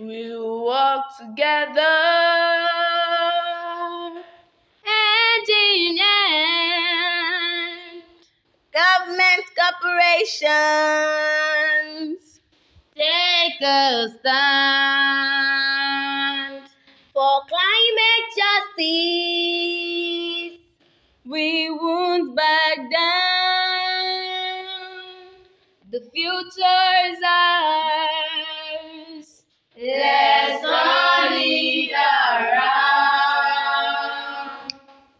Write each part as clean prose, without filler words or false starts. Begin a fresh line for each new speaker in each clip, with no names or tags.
We'll work together, hand in hand. Government corporations, take a stand for climate justice. We won't back down. The future is ours. Let's turn it around.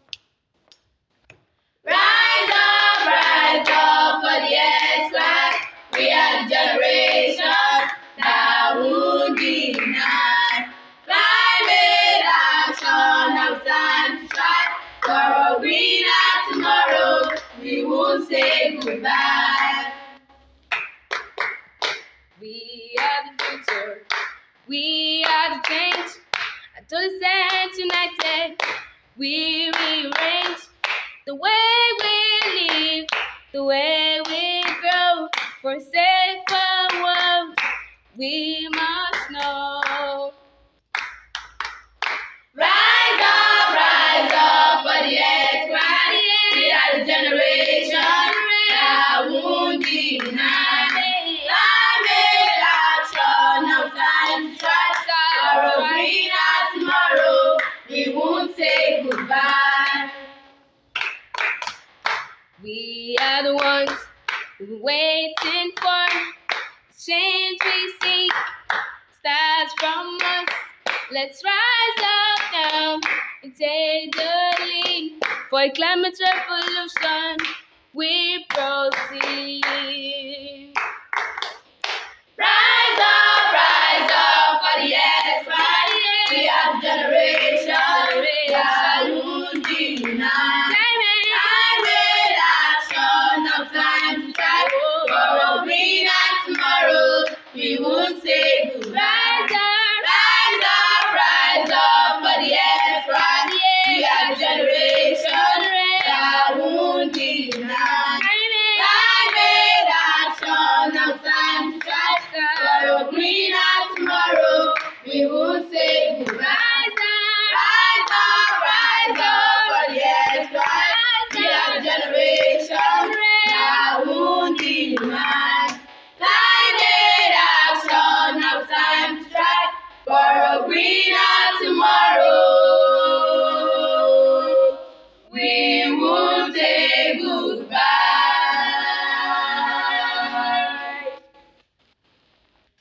Rise up for the X-Flag. We are the generation that won't deny. Climate action, now it's time to try for a greener tomorrow. We won't say goodbye. We are the future. We are the change. Adolescents united. We rearrange the way we live, the way we grow. For a safer world, we must know. Rise up for the X-Flag. We are the generation that won't deny. Climate action, now time to try for a greener tomorrow. We won't say goodbye. We are the ones we're waiting for. The change we seek starts from us. Let's rise up now and take the lead. For a climate revolution, we proceed. Rise up for the X-Flag. We are the generation that won't deny. Climate action, now time to try for a greener tomorrow. We won't say goodbye.